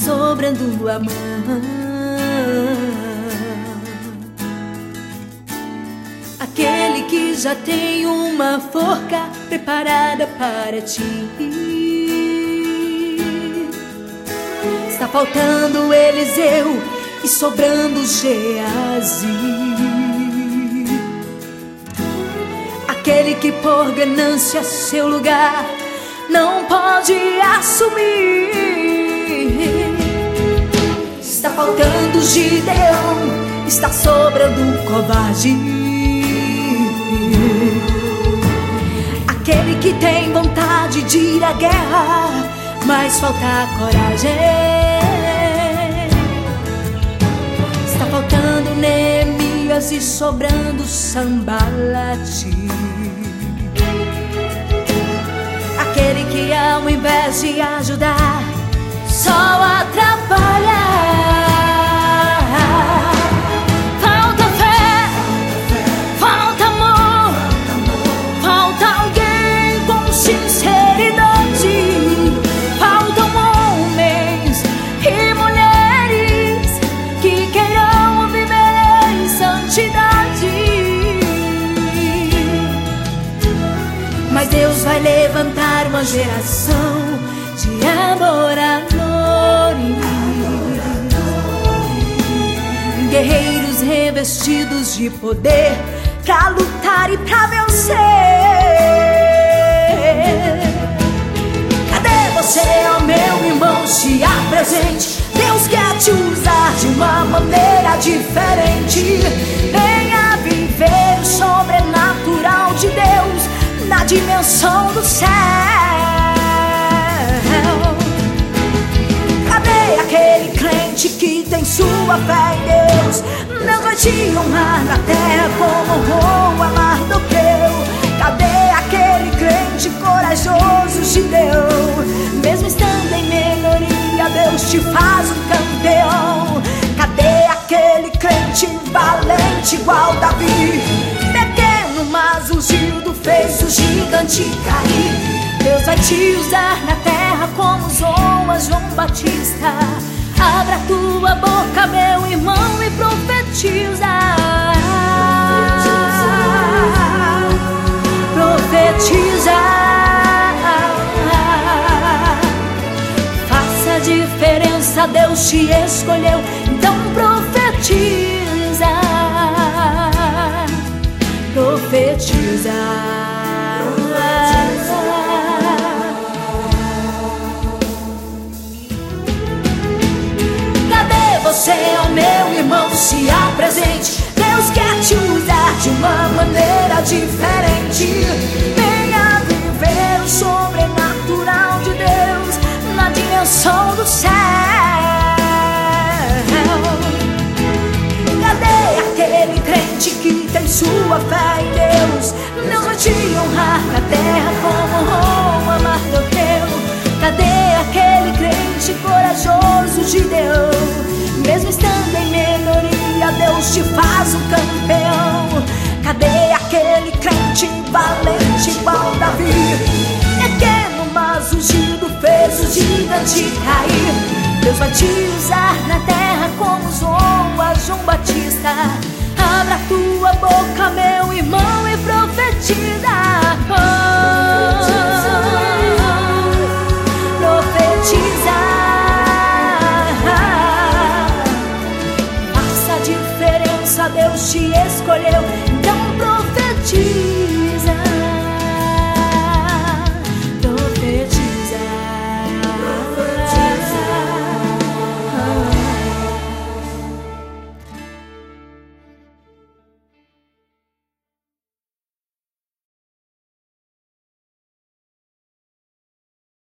sobrando a mão. Aquele que já tem uma forca preparada para ti. Está faltando Eliseu e sobrando Geazi. Aquele que por ganância seu lugar não pode assumir. Está faltando Gideão, está sobrando covarde. Aquele que tem vontade de ir à guerra, mas falta coragem. Está faltando Neemias e sobrando Sambalate. Aquele que ao invés de ajudar só atrapalha. Falta fé, falta amor, falta alguém com sinceridade. Faltam homens e mulheres que queiram viver em santidade. Mas Deus vai levantar uma geração de adoradores, guerreiros revestidos de poder pra lutar e pra vencer. Cadê você, ó meu irmão? Se apresente. Deus quer te usar de uma maneira diferente. Venha viver o sobrenatural de Deus na dimensão do céu. Cadê aquele crente que tem sua fé em Deus? Deus vai te honrar na terra como honrou a Mardoqueu. Cadê aquele crente corajoso, Gideão? Mesmo estando em minoria, Deus te faz um campeão. Cadê aquele crente valente igual Davi? Pequeno, mas ungido, fez o gigante cair. Deus vai te usar na terra como usou a João Batista. Abra tua boca, meu irmão, e profetiza. Profetiza. Faça a diferença, Deus te escolheu, então profetiza. Profetiza. Você, ó meu irmão, se apresente. Deus quer te usar de uma maneira diferente. Venha viver o sobrenatural de Deus na dimensão do céu. Cadê aquele crente que tem sua fé em Deus? Deus vai te honrar na terra como honrou a Mardoqueu. Cadê aquele crente corajoso, Gideão? Mesmo estando em minoria, Deus te faz um campeão. Cadê aquele crente valente igual Davi? Pequeno, mas ungido, fez o gigante cair. Deus vai te usar na terra como usou a João Batista. Abra tua boca, meu irmão, e profetiza. Profetiza. Deus te escolheu,